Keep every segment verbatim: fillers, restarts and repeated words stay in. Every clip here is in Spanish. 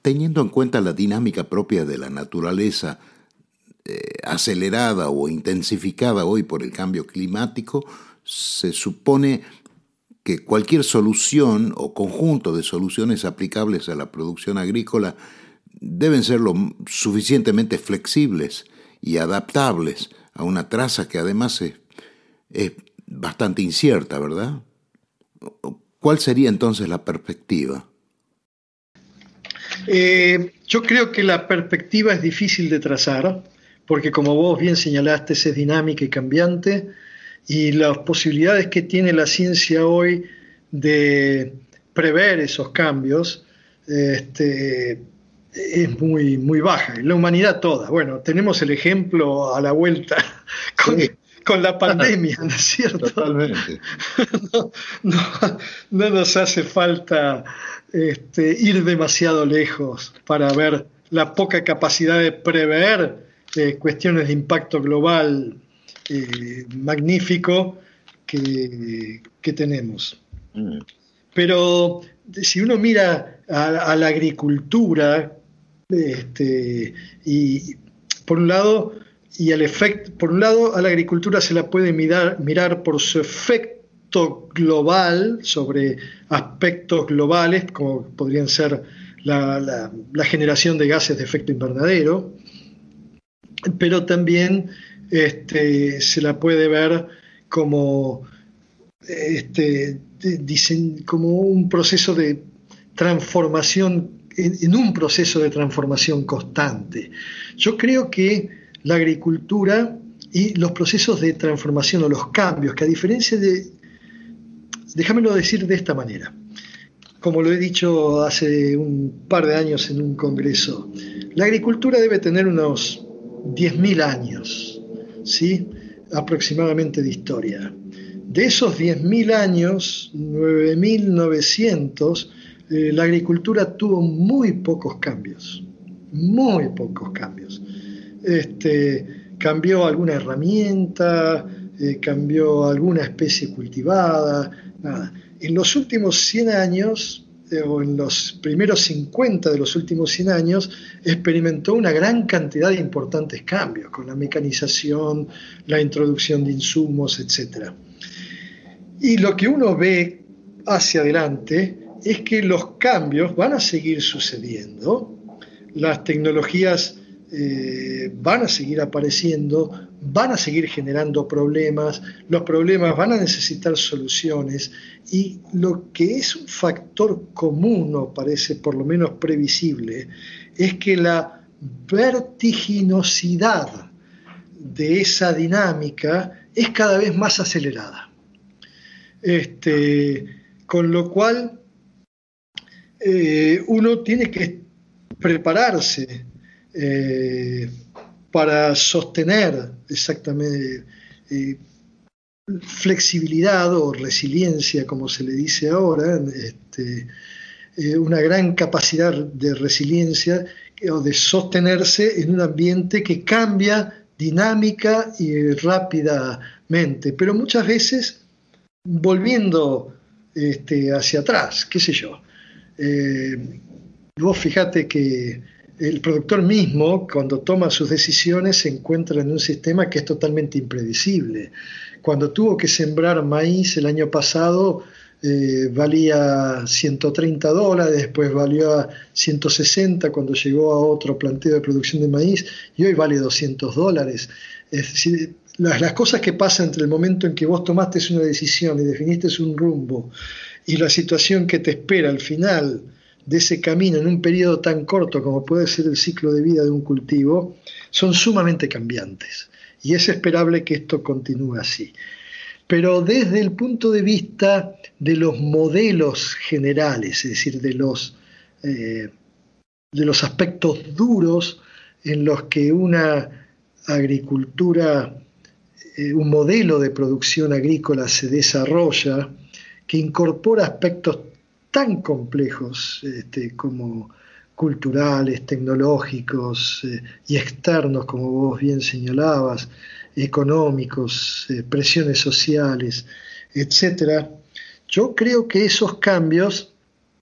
teniendo en cuenta la dinámica propia de la naturaleza, eh, acelerada o intensificada hoy por el cambio climático, se supone que cualquier solución o conjunto de soluciones aplicables a la producción agrícola deben ser lo suficientemente flexibles y adaptables a una traza que además es, es bastante incierta, ¿verdad? ¿Cuál sería entonces la perspectiva? Eh, yo creo que la perspectiva es difícil de trazar, porque como vos bien señalaste, es dinámica y cambiante, y las posibilidades que tiene la ciencia hoy de prever esos cambios este, es muy, muy baja. Y la humanidad toda. Bueno, tenemos el ejemplo a la vuelta con, sí. con la pandemia, ¿no es cierto? Totalmente. No, no, no nos hace falta este, ir demasiado lejos para ver la poca capacidad de prever eh, cuestiones de impacto global eh, magnífico que, que tenemos. Mm. Pero si uno mira a, a la agricultura, este, y por un lado, y al efecto, por un lado, a la agricultura se la puede mirar, mirar por su efecto global sobre aspectos globales, como podrían ser la, la, la generación de gases de efecto invernadero, pero también este, se la puede ver como, este, dicen, como un proceso de transformación, en, en un proceso de transformación constante. Yo creo que la agricultura y los procesos de transformación o los cambios, que a diferencia de, déjamelo decir de esta manera, como lo he dicho hace un par de años en un congreso, la agricultura debe tener unos diez mil años, ¿sí? Aproximadamente de historia. De esos diez mil años, nueve mil novecientos, eh, la agricultura tuvo muy pocos cambios, muy pocos cambios. Este, cambió alguna herramienta, eh, cambió alguna especie cultivada, nada. En los últimos cien años, eh, o en los primeros cincuenta de los últimos cien años, experimentó una gran cantidad de importantes cambios, con la mecanización, la introducción de insumos, etcétera. Y lo que uno ve hacia adelante es que los cambios van a seguir sucediendo, las tecnologías eh, van a seguir apareciendo, van a seguir generando problemas, los problemas van a necesitar soluciones, y lo que es un factor común, o parece por lo menos previsible, es que la vertiginosidad de esa dinámica es cada vez más acelerada. Este, con lo cual eh, uno tiene que prepararse eh, para sostener exactamente eh, flexibilidad o resiliencia, como se le dice ahora, este, eh, una gran capacidad de resiliencia o de sostenerse en un ambiente que cambia dinámica y rápidamente, pero muchas veces volviendo este, hacia atrás, qué sé yo. Eh, vos fijate que el productor mismo, cuando toma sus decisiones, se encuentra en un sistema que es totalmente impredecible. Cuando tuvo que sembrar maíz el año pasado, eh, valía ciento treinta dólares, después valió a ciento sesenta cuando llegó a otro planteo de producción de maíz, y hoy vale doscientos dólares. Es decir, Las, las cosas que pasan entre el momento en que vos tomaste una decisión y definiste un rumbo y la situación que te espera al final de ese camino en un periodo tan corto como puede ser el ciclo de vida de un cultivo, son sumamente cambiantes, y es esperable que esto continúe así. Pero desde el punto de vista de los modelos generales, es decir, de los, eh, de los aspectos duros en los que una agricultura, un modelo de producción agrícola se desarrolla, que incorpora aspectos tan complejos este, como culturales, tecnológicos eh, y externos, como vos bien señalabas, económicos, eh, presiones sociales, etcétera. Yo creo que esos cambios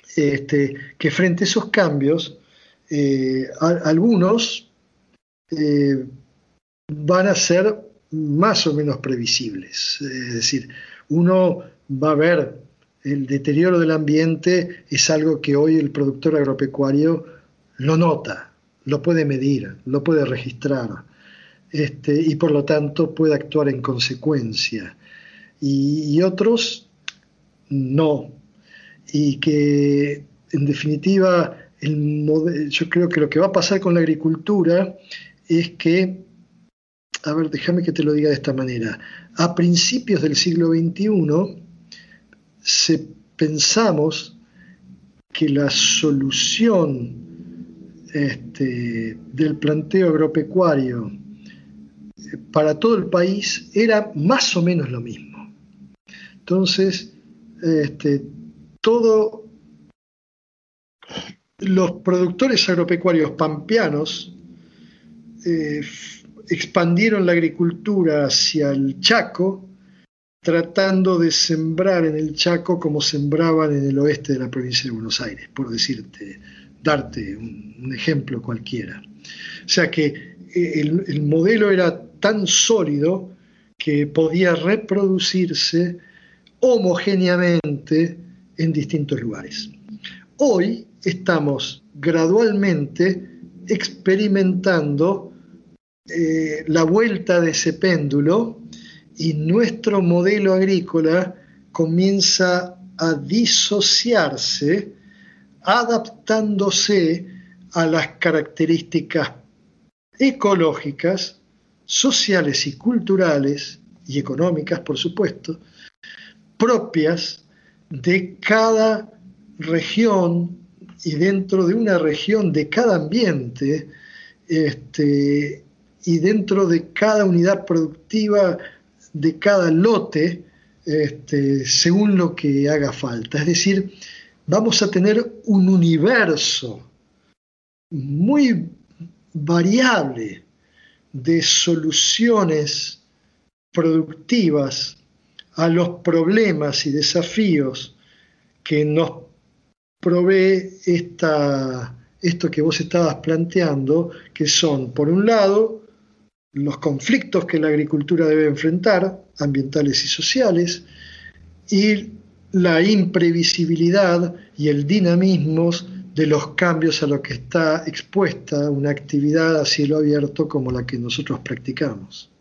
este, que frente a esos cambios, eh, a, algunos eh, van a ser más o menos previsibles. Es decir, uno va a ver el deterioro del ambiente, es algo que hoy el productor agropecuario lo nota, lo puede medir, lo puede registrar, este, y por lo tanto puede actuar en consecuencia. Y, y otros no. Y que en definitiva el modelo, yo creo que lo que va a pasar con la agricultura es que, a ver, déjame que te lo diga de esta manera, a principios del siglo veintiuno se, pensamos que la solución este, del planteo agropecuario para todo el país era más o menos lo mismo. Entonces, este, todos los productores agropecuarios pampeanos eh, expandieron la agricultura hacia el Chaco, tratando de sembrar en el Chaco como sembraban en el oeste de la provincia de Buenos Aires, por decirte, darte un, un ejemplo cualquiera. O sea que el, el modelo era tan sólido que podía reproducirse homogéneamente en distintos lugares. Hoy estamos gradualmente experimentando eh, la vuelta de ese péndulo y nuestro modelo agrícola comienza a disociarse, adaptándose a las características ecológicas, sociales y culturales, y económicas, por supuesto, propias de cada región y dentro de una región de cada ambiente, este, y dentro de cada unidad productiva de cada lote, este, según lo que haga falta. Es decir, vamos a tener un universo muy variable de soluciones productivas a los problemas y desafíos que nos provee esta, esto que vos estabas planteando, que son, por un lado, los conflictos que la agricultura debe enfrentar, ambientales y sociales, y la imprevisibilidad y el dinamismo de los cambios a los que está expuesta una actividad a cielo abierto como la que nosotros practicamos.